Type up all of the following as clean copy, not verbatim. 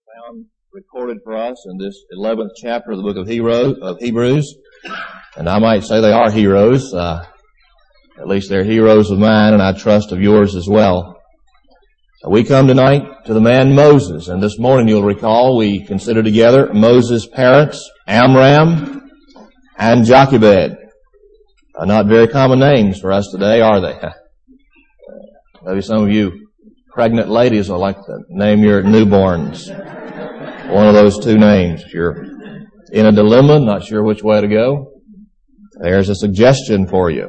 found recorded for us in this 11th chapter of the book of Hebrews. And I might say they are heroes. At least they're heroes of mine, and I trust of yours as well. We come tonight to the man Moses, and this morning you'll recall we considered together Moses' parents, Amram and Jochebed. Not very common names for us today, are they? Maybe some of you pregnant ladies will like to name your newborns one of those two names. If you're in a dilemma, not sure which way to go, there's a suggestion for you.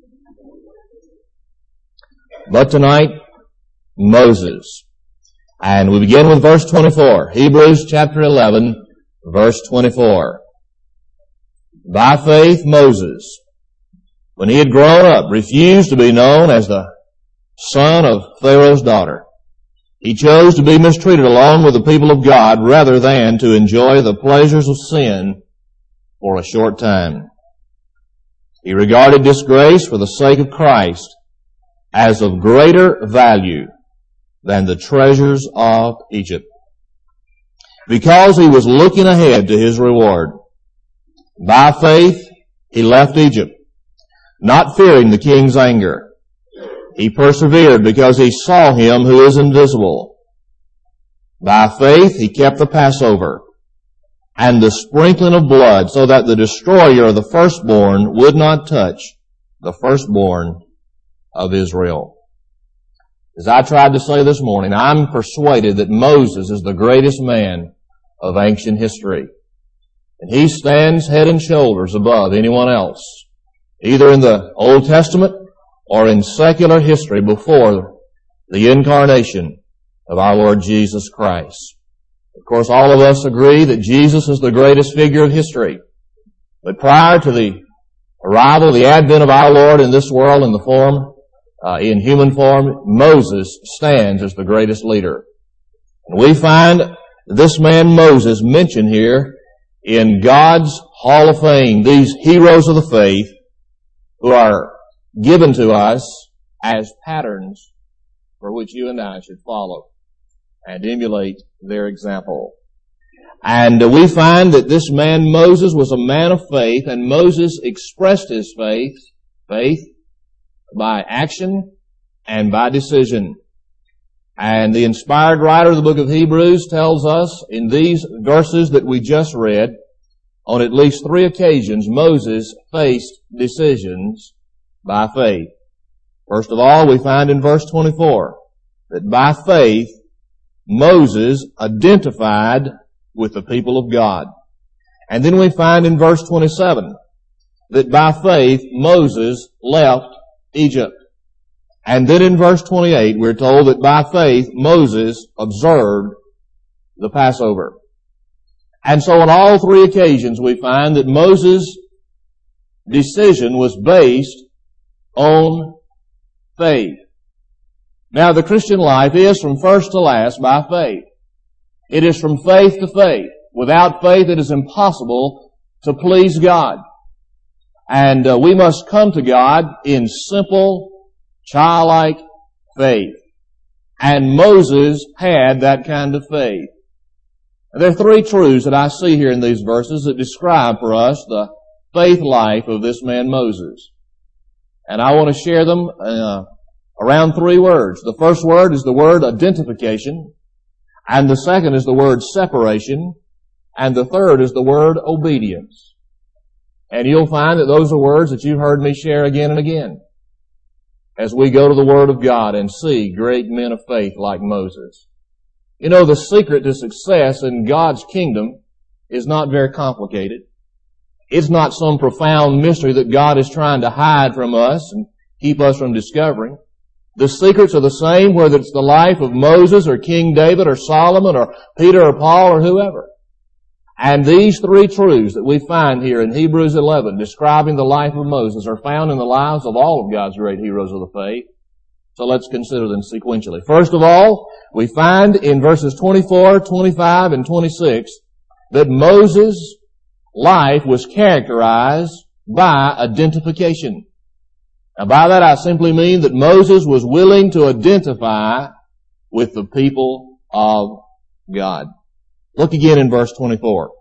But tonight, Moses. And we begin with verse 24. Hebrews chapter 11, verse 24. By faith, Moses, when he had grown up, refused to be known as the son of Pharaoh's daughter. He chose to be mistreated along with the people of God rather than to enjoy the pleasures of sin for a short time. He regarded disgrace for the sake of Christ as of greater value than the treasures of Egypt, because he was looking ahead to his reward. By faith, he left Egypt, not fearing the king's anger. He persevered because he saw him who is invisible. By faith, he kept the Passover and the sprinkling of blood, so that the destroyer of the firstborn would not touch the firstborn of Israel. As I tried to say this morning, I'm persuaded that Moses is the greatest man of ancient history. And he stands head and shoulders above anyone else, either in the Old Testament or in secular history before the incarnation of our Lord Jesus Christ. Of course, all of us agree that Jesus is the greatest figure of history. But prior to the arrival, the advent of our Lord in this world in the form, in human form, Moses stands as the greatest leader. And we find this man Moses mentioned here in God's Hall of Fame, these heroes of the faith who are given to us as patterns for which you and I should follow and emulate their example. And we find that this man Moses was a man of faith, and Moses expressed his faith by action and by decision. And the inspired writer of the book of Hebrews tells us in these verses that we just read, on at least 3 occasions Moses faced decisions by faith. First of all, we find in verse 24 that by faith Moses identified with the people of God. And then we find in verse 27 that by faith Moses left Egypt. And then in verse 28 we're told that by faith Moses observed the Passover. And so on all 3 occasions we find that Moses' decision was based on faith. Now the Christian life is from first to last by faith. It is from faith to faith. Without faith it is impossible to please God. And we must come to God in simple, childlike faith. And Moses had that kind of faith. There are 3 truths that I see here in these verses that describe for us the faith life of this man Moses. And I want to share them around 3 words. The first word is the word identification, and the second is the word separation, and the third is the word obedience. And you'll find that those are words that you've heard me share again and again as we go to the Word of God and see great men of faith like Moses. You know, the secret to success in God's kingdom is not very complicated. It's not some profound mystery that God is trying to hide from us and keep us from discovering. The secrets are the same whether it's the life of Moses or King David or Solomon or Peter or Paul or whoever. And these 3 truths that we find here in Hebrews 11 describing the life of Moses are found in the lives of all of God's great heroes of the faith. So let's consider them sequentially. First of all, we find in verses 24, 25, and 26 that Moses' life was characterized by identification. Now by that I simply mean that Moses was willing to identify with the people of God. Look again in verse 24.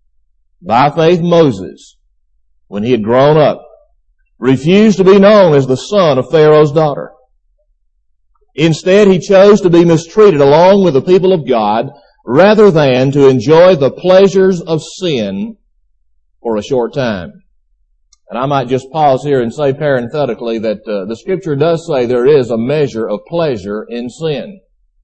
By faith Moses, when he had grown up, refused to be known as the son of Pharaoh's daughter. Instead, he chose to be mistreated along with the people of God rather than to enjoy the pleasures of sin for a short time. And I might just pause here and say parenthetically that the Scripture does say there is a measure of pleasure in sin.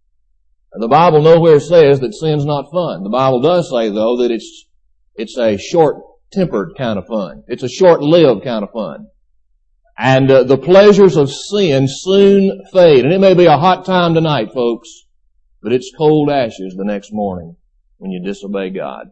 The Bible nowhere says that sin's not fun. The Bible does say, though, that it's a short-tempered kind of fun. It's a short-lived kind of fun. And the pleasures of sin soon fade. And it may be a hot time tonight, folks, but it's cold ashes the next morning when you disobey God.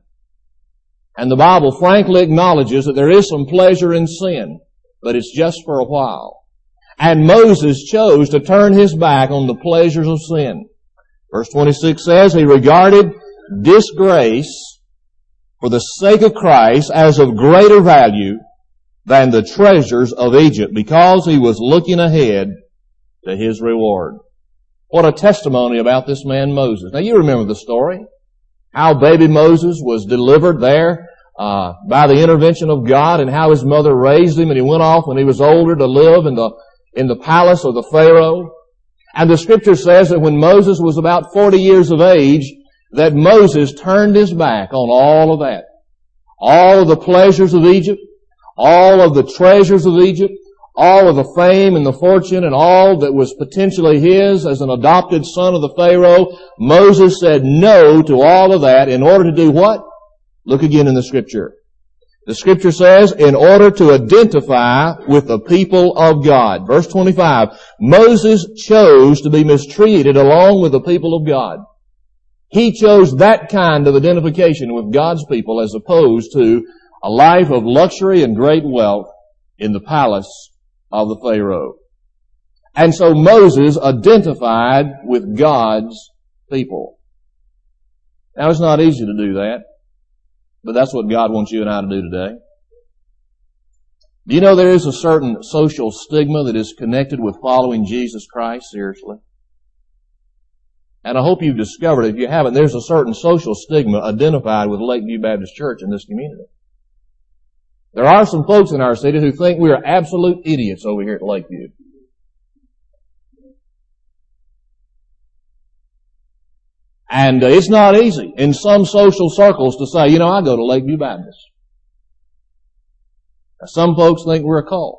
And the Bible frankly acknowledges that there is some pleasure in sin, but it's just for a while. And Moses chose to turn his back on the pleasures of sin. Verse 26 says, he regarded disgrace for the sake of Christ as of greater value than the treasures of Egypt, because he was looking ahead to his reward. What a testimony about this man Moses. Now you remember the story. How baby Moses was delivered there by the intervention of God, and how his mother raised him, and he went off when he was older to live in the palace of the Pharaoh. And the Scripture says that when Moses was about 40 years of age, that Moses turned his back on all of that. All of the pleasures of Egypt, all of the treasures of Egypt, all of the fame and the fortune and all that was potentially his as an adopted son of the Pharaoh. Moses said no to all of that in order to do what? Look again in the Scripture. The Scripture says, in order to identify with the people of God. Verse 25, Moses chose to be mistreated along with the people of God. He chose that kind of identification with God's people as opposed to a life of luxury and great wealth in the palace of the Pharaoh. And so Moses identified with God's people. Now it's not easy to do that, but that's what God wants you and I to do today. Do you know there is a certain social stigma that is connected with following Jesus Christ seriously? And I hope you've discovered, if you haven't, there's a certain social stigma identified with Lakeview Baptist Church in this community. There are some folks in our city who think we are absolute idiots over here at Lakeview. And it's not easy in some social circles to say, I go to Lakeview Baptist. Now, some folks think we're a cult.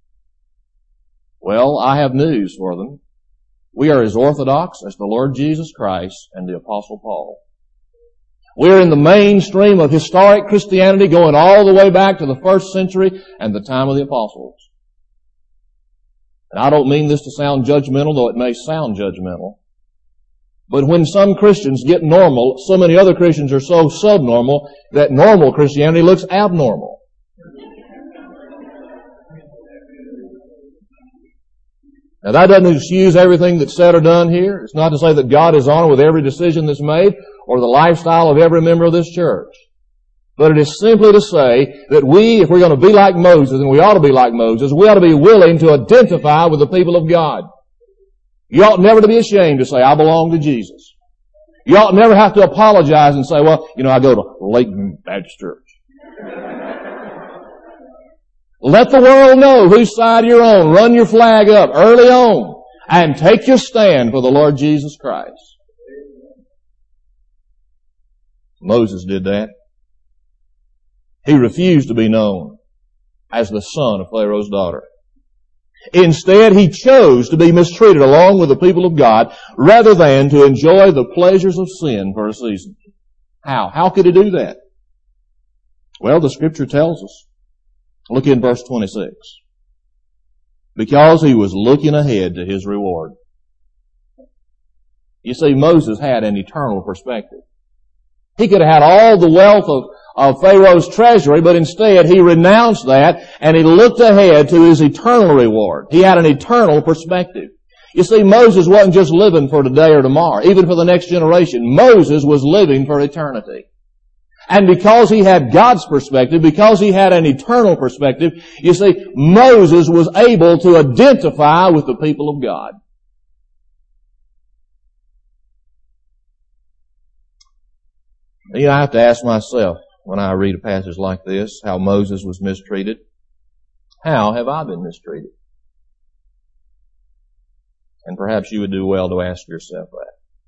Well, I have news for them. We are as orthodox as the Lord Jesus Christ and the Apostle Paul. We're in the mainstream of historic Christianity going all the way back to the first century and the time of the apostles. And I don't mean this to sound judgmental, though it may sound judgmental. But when some Christians get normal, so many other Christians are so subnormal that normal Christianity looks abnormal. Now that doesn't excuse everything that's said or done here. It's not to say that God is honored with every decision that's made or the lifestyle of every member of this church. But it is simply to say that if we're going to be like Moses, and we ought to be like Moses, we ought to be willing to identify with the people of God. You ought never to be ashamed to say, I belong to Jesus. You ought never have to apologize and say, well, I go to Lakeview Baptist Church. Let the world know whose side you're on. Run your flag up early on and take your stand for the Lord Jesus Christ. Moses did that. He refused to be known as the son of Pharaoh's daughter. Instead, he chose to be mistreated along with the people of God rather than to enjoy the pleasures of sin for a season. How? How could he do that? Well, the Scripture tells us. Look in verse 26. Because he was looking ahead to his reward. You see, Moses had an eternal perspective. He could have had all the wealth of Pharaoh's treasury, but instead he renounced that and he looked ahead to his eternal reward. He had an eternal perspective. You see, Moses wasn't just living for today or tomorrow, even for the next generation. Moses was living for eternity. And because he had God's perspective, because he had an eternal perspective, you see, Moses was able to identify with the people of God. You know, I have to ask myself when I read a passage like this, how Moses was mistreated. How have I been mistreated? And perhaps you would do well to ask yourself that.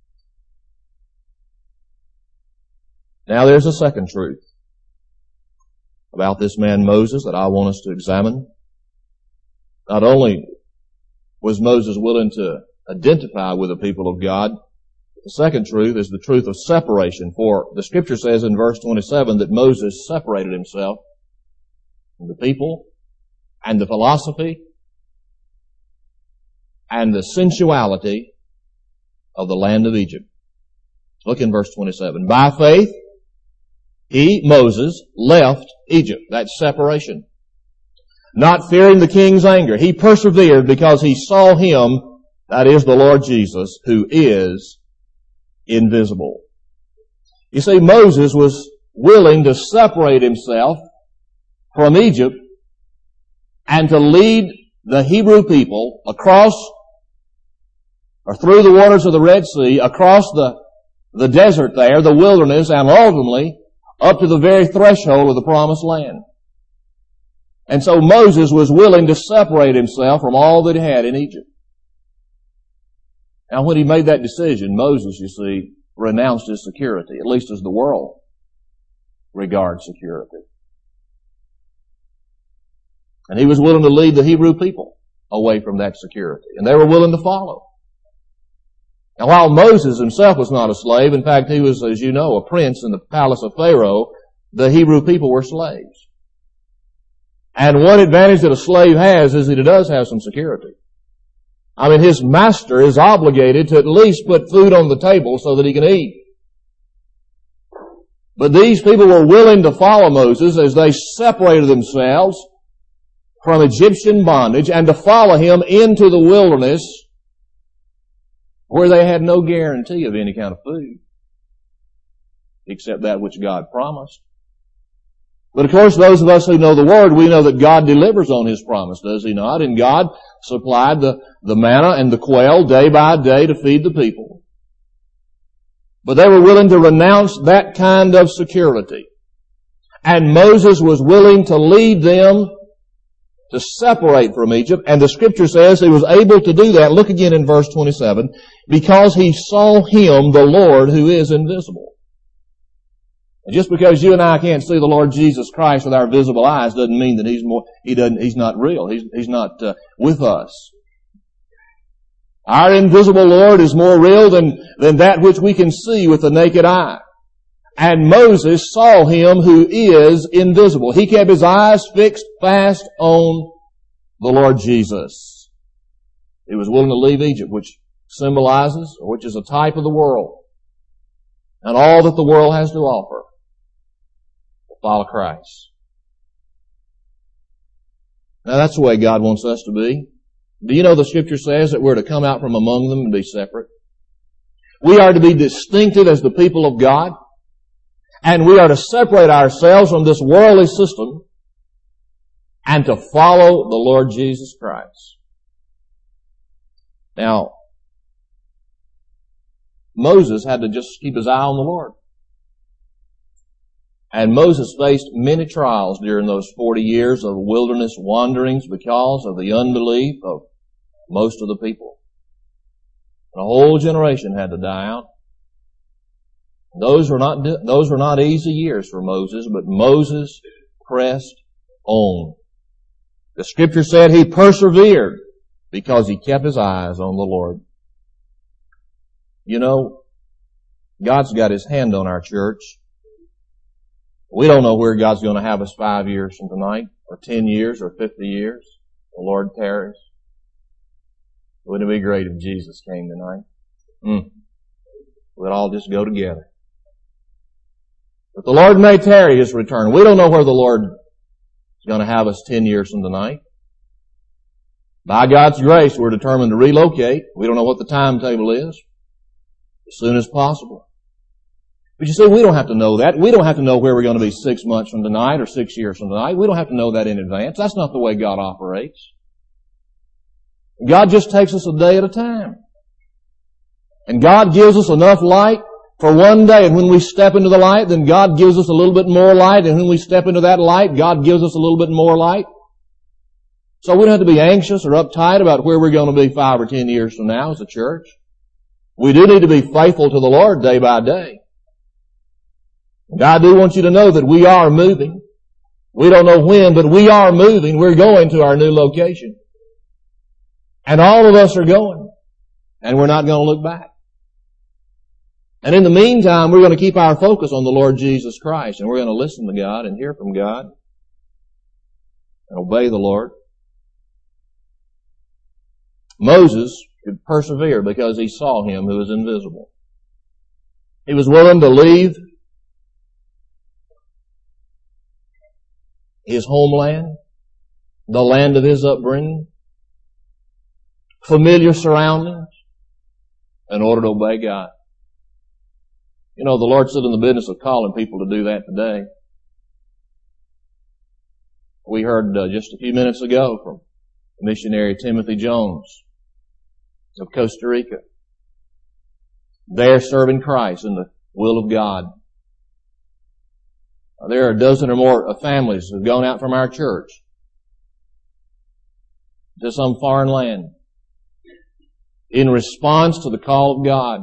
Now there's a second truth about this man Moses that I want us to examine. Not only was Moses willing to identify with the people of God, the second truth is the truth of separation. For the Scripture says in verse 27 that Moses separated himself from the people and the philosophy and the sensuality of the land of Egypt. Look in verse 27. By faith, he, Moses, left Egypt. That's separation. Not fearing the king's anger. He persevered because he saw him, that is the Lord Jesus, who is invisible. You see, Moses was willing to separate himself from Egypt and to lead the Hebrew people across or through the waters of the Red Sea, across the desert there, the wilderness, and ultimately up to the very threshold of the Promised Land. And so Moses was willing to separate himself from all that he had in Egypt. Now when he made that decision, Moses, you see, renounced his security, at least as the world regards security. And he was willing to lead the Hebrew people away from that security. And they were willing to follow. Now while Moses himself was not a slave, in fact he was, as you know, a prince in the palace of Pharaoh, the Hebrew people were slaves. And one advantage that a slave has is that he does have some security. I mean, his master is obligated to at least put food on the table so that he can eat. But these people were willing to follow Moses as they separated themselves from Egyptian bondage and to follow him into the wilderness where they had no guarantee of any kind of food except that which God promised. But of course, those of us who know the Word, we know that God delivers on His promise, does He not? And God supplied the manna and the quail day by day to feed the people. But they were willing to renounce that kind of security. And Moses was willing to lead them to separate from Egypt. And the Scripture says he was able to do that. Look again in verse 27. Because he saw him, the Lord, who is invisible. And just because you and I can't see the Lord Jesus Christ with our visible eyes doesn't mean that He's not real. He's not with us. Our invisible Lord is more real than that which we can see with the naked eye. And Moses saw him who is invisible. He kept his eyes fixed fast on the Lord Jesus. He was willing to leave Egypt, which symbolizes, or which is a type of the world, and all that the world has to offer. Follow Christ. Now that's the way God wants us to be. Do you know the Scripture says that we're to come out from among them and be separate? We are to be distinctive as the people of God, and we are to separate ourselves from this worldly system and to follow the Lord Jesus Christ. Now, Moses had to just keep his eye on the Lord. And Moses faced many trials during those 40 years of wilderness wanderings because of the unbelief of most of the people. And a whole generation had to die out. Those were not easy years for Moses, but Moses pressed on. The Scripture said he persevered because he kept his eyes on the Lord. You know, God's got His hand on our church. We don't know where God's going to have us 5 years from tonight, or 10 years, or 50 years. The Lord tarries. Wouldn't it be great if Jesus came tonight? We'd all just go together. But the Lord may tarry His return. We don't know where the Lord is going to have us 10 years from tonight. By God's grace, we're determined to relocate. We don't know what the timetable is. As soon as possible. But you see, we don't have to know that. We don't have to know where we're going to be 6 months from tonight or 6 years from tonight. We don't have to know that in advance. That's not the way God operates. God just takes us a day at a time. And God gives us enough light for one day. And when we step into the light, then God gives us a little bit more light. And when we step into that light, God gives us a little bit more light. So we don't have to be anxious or uptight about where we're going to be 5 or 10 years from now as a church. We do need to be faithful to the Lord day by day. And I do want you to know that we are moving. We don't know when, but we are moving. We're going to our new location. And all of us are going. And we're not going to look back. And in the meantime, we're going to keep our focus on the Lord Jesus Christ. And we're going to listen to God and hear from God. And obey the Lord. Moses could persevere because he saw Him who is invisible. He was willing to leave his homeland, the land of his upbringing, familiar surroundings, in order to obey God. You know, the Lord's still in the business of calling people to do that today. We heard just a few minutes ago from missionary Timothy Jones of Costa Rica. They're serving Christ in the will of God. There are a dozen or more families who have gone out from our church to some foreign land in response to the call of God.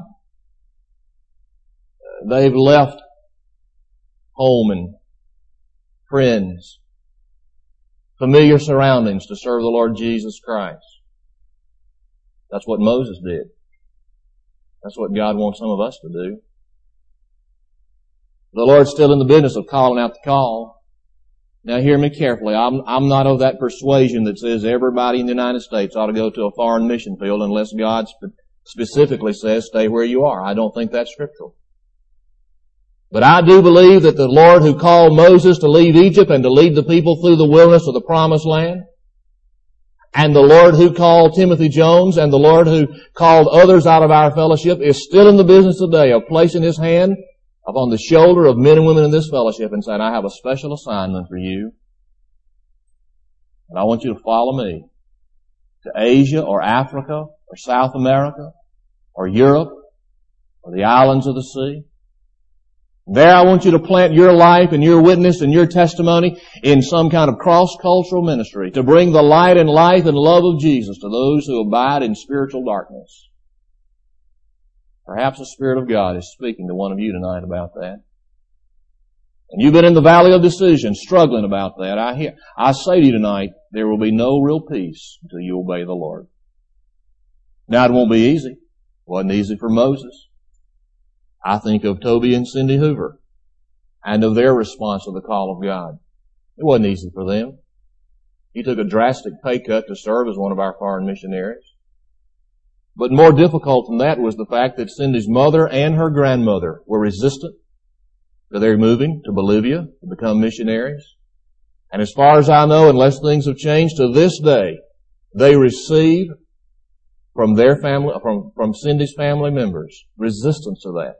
They've left home and friends, familiar surroundings to serve the Lord Jesus Christ. That's what Moses did. That's what God wants some of us to do. The Lord's still in the business of calling out the call. Now hear me carefully. I'm not of that persuasion that says everybody in the United States ought to go to a foreign mission field unless God specifically says stay where you are. I don't think that's scriptural. But I do believe that the Lord who called Moses to leave Egypt and to lead the people through the wilderness of the promised land, and the Lord who called Timothy Jones and the Lord who called others out of our fellowship is still in the business today of placing His hand upon the shoulder of men and women in this fellowship and saying, I have a special assignment for you. And I want you to follow me to Asia or Africa or South America or Europe or the islands of the sea. There I want you to plant your life and your witness and your testimony in some kind of cross-cultural ministry to bring the light and life and love of Jesus to those who abide in spiritual darkness. Perhaps the Spirit of God is speaking to one of you tonight about that. And you've been in the valley of decision, struggling about that. I say to you tonight, there will be no real peace until you obey the Lord. Now it won't be easy. It wasn't easy for Moses. I think of Toby and Cindy Hoover and of their response to the call of God. It wasn't easy for them. He took a drastic pay cut to serve as one of our foreign missionaries. But more difficult than that was the fact that Cindy's mother and her grandmother were resistant to their moving to Bolivia to become missionaries. And as far as I know, unless things have changed to this day, they receive from their family, from Cindy's family members, resistance to that.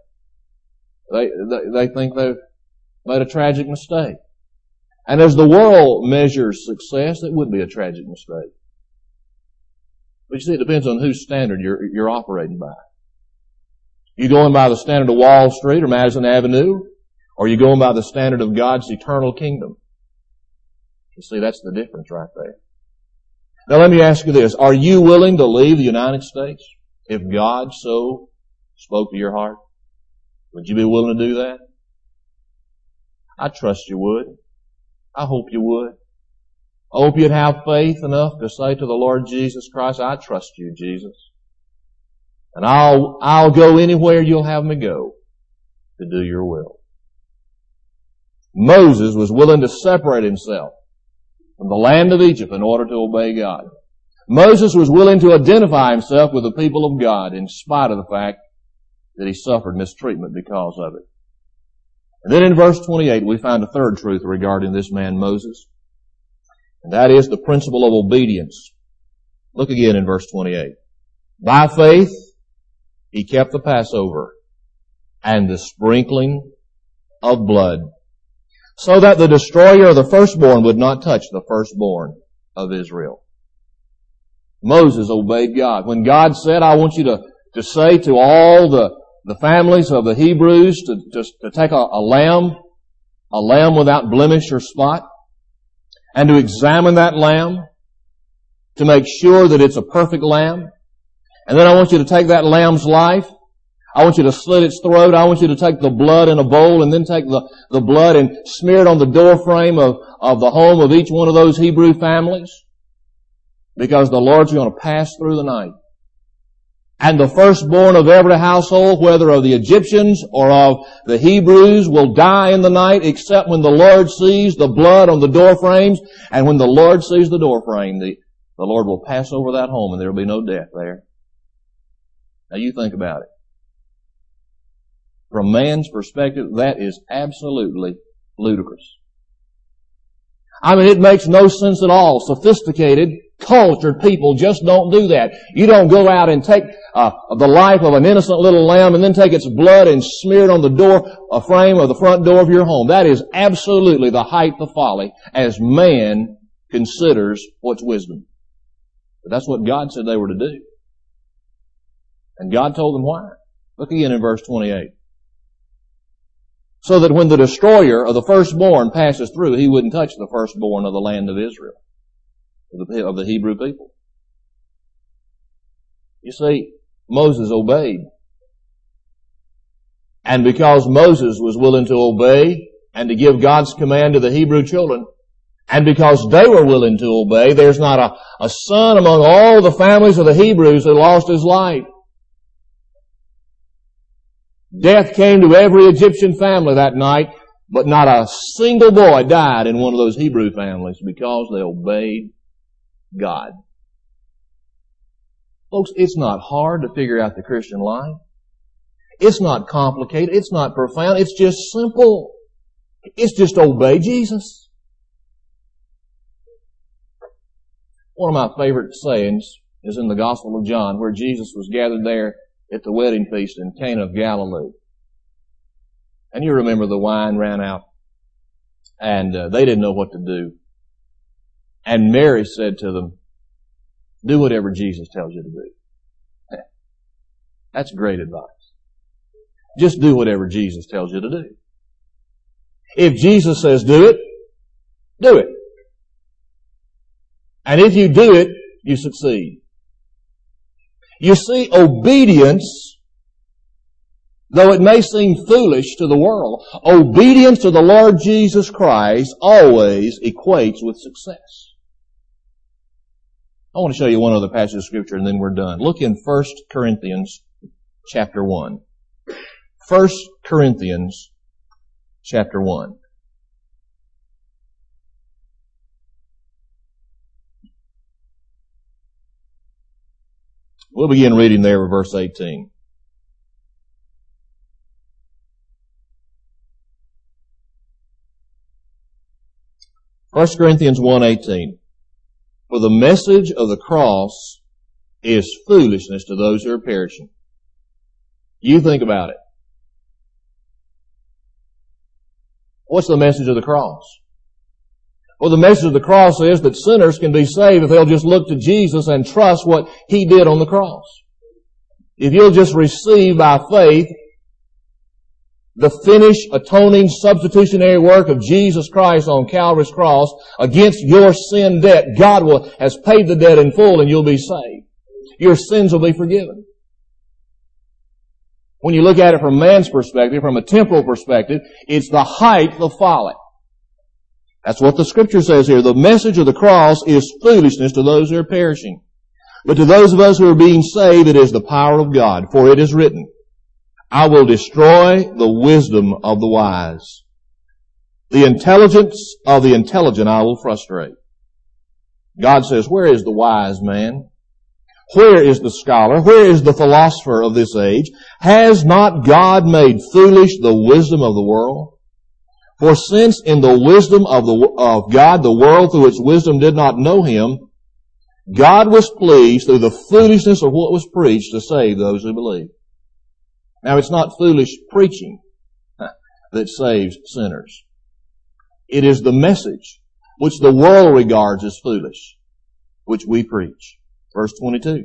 They think they've made a tragic mistake. And as the world measures success, it would be a tragic mistake. But you see, it depends on whose standard you're operating by. You going by the standard of Wall Street or Madison Avenue, or you going by the standard of God's eternal kingdom? You see, that's the difference right there. Now let me ask you this. Are you willing to leave the United States if God so spoke to your heart? Would you be willing to do that? I trust you would. I hope you would. I hope you'd have faith enough to say to the Lord Jesus Christ, I trust you, Jesus. And I'll go anywhere you'll have me go to do your will. Moses was willing to separate himself from the land of Egypt in order to obey God. Moses was willing to identify himself with the people of God in spite of the fact that he suffered mistreatment because of it. And then in verse 28 we find a third truth regarding this man Moses. And that is the principle of obedience. Look again in verse 28. By faith he kept the Passover and the sprinkling of blood, so that the destroyer of the firstborn would not touch the firstborn of Israel. Moses obeyed God. When God said, I want you to say to all the families of the Hebrews to take a lamb without blemish or spot, and to examine that lamb to make sure that it's a perfect lamb. And then I want you to take that lamb's life. I want you to slit its throat. I want you to take the blood in a bowl and then take the blood and smear it on the doorframe of the home of each one of those Hebrew families. Because the Lord's going to pass through the night. And the firstborn of every household, whether of the Egyptians or of the Hebrews, will die in the night, except when the Lord sees the blood on the doorframes. And when the Lord sees the doorframe, the Lord will pass over that home and there will be no death there. Now you think about it. From man's perspective, that is absolutely ludicrous. I mean, it makes no sense at all. Sophisticated, cultured people just don't do that. You don't go out and take the life of an innocent little lamb and then take its blood and smear it on the door frame of the front door of your home. That is absolutely the height of folly as man considers what's wisdom. But that's what God said they were to do. And God told them why. Look again in verse 28. So that when the destroyer of the firstborn passes through, he wouldn't touch the firstborn of the land of Israel, of the Hebrew people. You see, Moses obeyed. And because Moses was willing to obey and to give God's command to the Hebrew children, and because they were willing to obey, there's not a son among all the families of the Hebrews that lost his life. Death came to every Egyptian family that night, but not a single boy died in one of those Hebrew families because they obeyed God. Folks, it's not hard to figure out the Christian life. It's not complicated. It's not profound. It's just simple. It's just obey Jesus. One of my favorite sayings is in the Gospel of John, where Jesus was gathered there at the wedding feast in Cana of Galilee. And you remember the wine ran out, and they didn't know what to do. And Mary said to them, do whatever Jesus tells you to do. That's great advice. Just do whatever Jesus tells you to do. If Jesus says do it, do it. And if you do it, you succeed. You see, obedience, though it may seem foolish to the world, obedience to the Lord Jesus Christ always equates with success. I want to show you one other passage of Scripture and then we're done. Look in 1 Corinthians chapter 1. 1 Corinthians chapter 1. We'll begin reading there with verse 18. First Corinthians 1:18. For the message of the cross is foolishness to those who are perishing. You think about it. What's the message of the cross? Well, the message of the cross is that sinners can be saved if they'll just look to Jesus and trust what He did on the cross. If you'll just receive by faith the finished, atoning, substitutionary work of Jesus Christ on Calvary's cross against your sin debt, God has paid the debt in full and you'll be saved. Your sins will be forgiven. When you look at it from man's perspective, from a temporal perspective, it's the height of folly. That's what the Scripture says here. The message of the cross is foolishness to those who are perishing. But to those of us who are being saved, it is the power of God. For it is written, I will destroy the wisdom of the wise. The intelligence of the intelligent I will frustrate. God says, where is the wise man? Where is the scholar? Where is the philosopher of this age? Has not God made foolish the wisdom of the world? For since in the wisdom of God, the world through its wisdom did not know Him, God was pleased through the foolishness of what was preached to save those who believe. Now it's not foolish preaching that saves sinners. It is the message which the world regards as foolish, which we preach. Verse 22.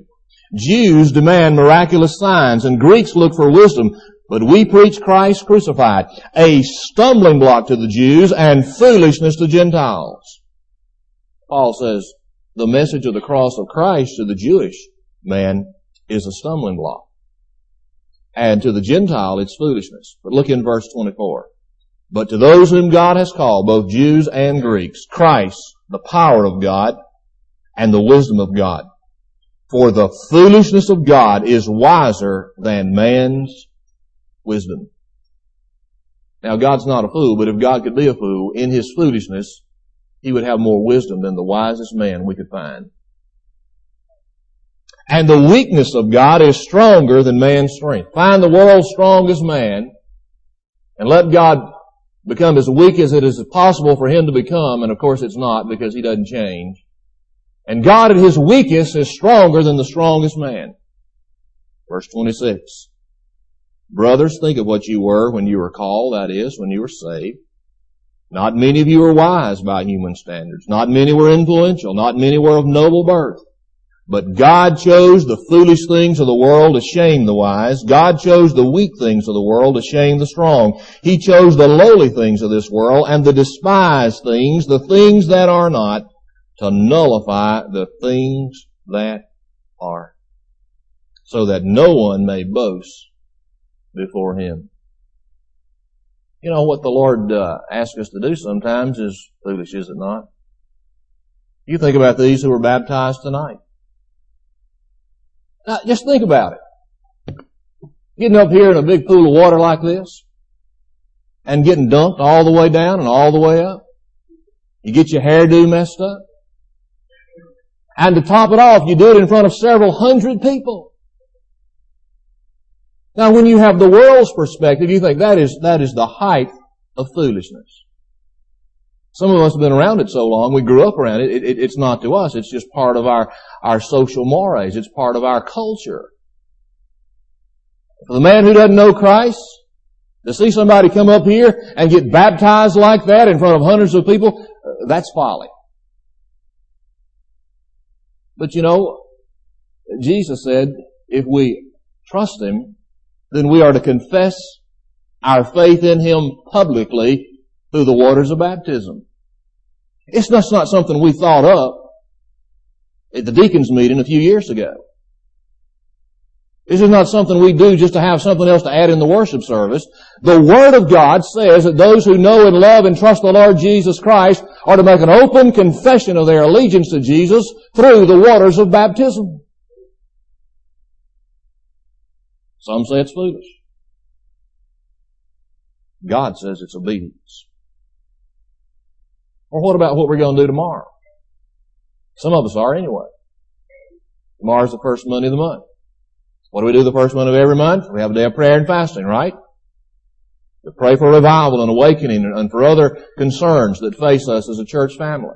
Jews demand miraculous signs, and Greeks look for wisdom. But we preach Christ crucified, a stumbling block to the Jews and foolishness to Gentiles. Paul says the message of the cross of Christ to the Jewish man is a stumbling block. And to the Gentile, it's foolishness. But look in verse 24. But to those whom God has called, both Jews and Greeks, Christ, the power of God and the wisdom of God. For the foolishness of God is wiser than man's wisdom. Now, God's not a fool, but if God could be a fool, in His foolishness, He would have more wisdom than the wisest man we could find. And the weakness of God is stronger than man's strength. Find the world's strongest man and let God become as weak as it is possible for Him to become, and of course it's not because He doesn't change. And God at His weakest is stronger than the strongest man. Verse 26. Brothers, think of what you were when you were called, that is, when you were saved. Not many of you were wise by human standards. Not many were influential. Not many were of noble birth. But God chose the foolish things of the world to shame the wise. God chose the weak things of the world to shame the strong. He chose the lowly things of this world and the despised things, the things that are not, to nullify the things that are, so that no one may boast before Him. You know, what the Lord asks us to do sometimes is foolish, is it not? You think about these who were baptized tonight. Now, just think about it. Getting up here in a big pool of water like this and getting dunked all the way down and all the way up. You get your hairdo messed up. And to top it off, you do it in front of several hundred people. Now, when you have the world's perspective, you think that is the height of foolishness. Some of us have been around it so long, we grew up around it. It's not to us. It's just part of our social mores. It's part of our culture. For the man who doesn't know Christ, to see somebody come up here and get baptized like that in front of hundreds of people, that's folly. But you know, Jesus said, if we trust Him, then we are to confess our faith in Him publicly through the waters of baptism. It's not something we thought up at the deacons meeting a few years ago. This is not something we do just to have something else to add in the worship service. The Word of God says that those who know and love and trust the Lord Jesus Christ are to make an open confession of their allegiance to Jesus through the waters of baptism. Some say it's foolish. God says it's obedience. Or what about what we're going to do tomorrow? Some of us are anyway. Tomorrow's the first Monday of the month. What do we do the first Monday of every month? We have a day of prayer and fasting, right? To pray for revival and awakening and for other concerns that face us as a church family.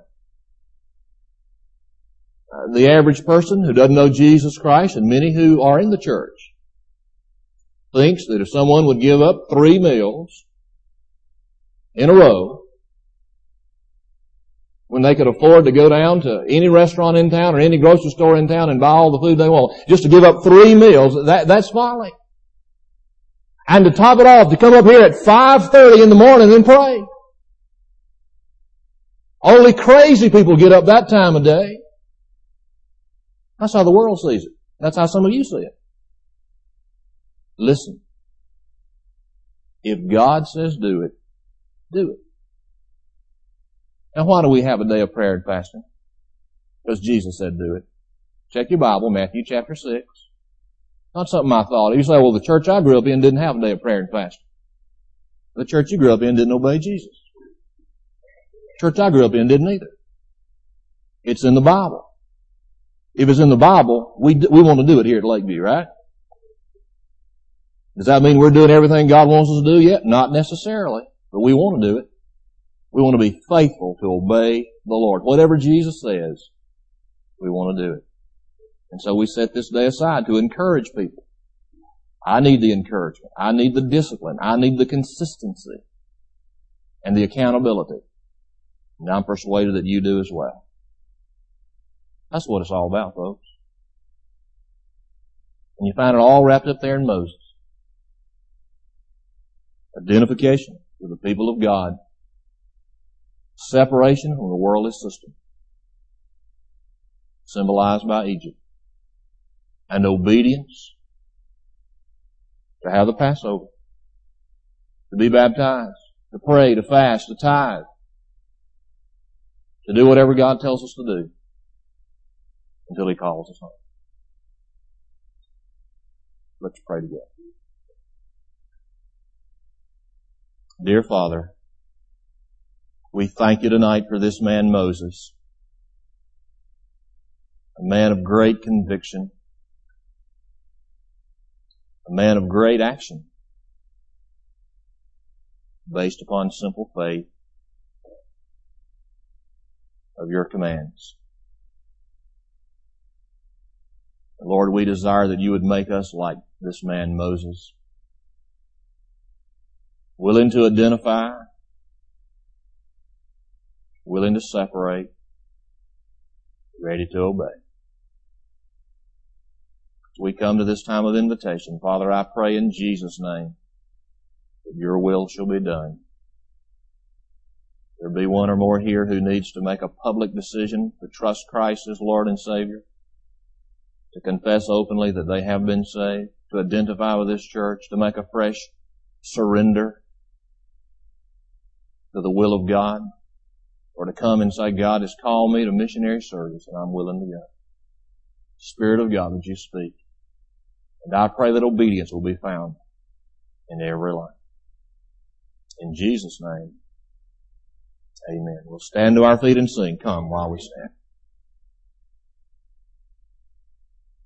The average person who doesn't know Jesus Christ, and many who are in the church, thinks that if someone would give up 3 meals in a row, when they could afford to go down to any restaurant in town or any grocery store in town and buy all the food they want, just to give up 3 meals, that's folly. And to top it off, to come up here at 5:30 in the morning and pray. Only crazy people get up that time of day. That's how the world sees it. That's how some of you see it. Listen. If God says do it, do it. Now, why do we have a day of prayer and fasting? Because Jesus said do it. Check your Bible, Matthew chapter 6. Not something I thought. You say, well, the church I grew up in didn't have a day of prayer and fasting. The church you grew up in didn't obey Jesus. The church I grew up in didn't either. It's in the Bible. If it's in the Bible, we want to do it here at Lakeview, right? Does that mean we're doing everything God wants us to do yet? Not necessarily, but we want to do it. We want to be faithful to obey the Lord. Whatever Jesus says, we want to do it. And so we set this day aside to encourage people. I need the encouragement. I need the discipline. I need the consistency and the accountability. And I'm persuaded that you do as well. That's what it's all about, folks. And you find it all wrapped up there in Moses. Identification with the people of God. Separation from the worldly system. Symbolized by Egypt. And obedience to have the Passover. To be baptized. To pray, to fast, to tithe. To do whatever God tells us to do. Until He calls us home. Let's pray together. Dear Father, we thank You tonight for this man Moses. A man of great conviction. A man of great action. Based upon simple faith of Your commands. Lord, we desire that You would make us like this man Moses. Willing to identify, willing to separate, ready to obey. As we come to this time of invitation, Father, I pray in Jesus' name that Your will shall be done. There be one or more here who needs to make a public decision to trust Christ as Lord and Savior, to confess openly that they have been saved, to identify with this church, to make a fresh surrender to the will of God, or to come and say, God has called me to missionary service and I'm willing to go. Spirit of God, would You speak? And I pray that obedience will be found in every life. In Jesus' name, amen. We'll stand to our feet and sing. Come while we stand.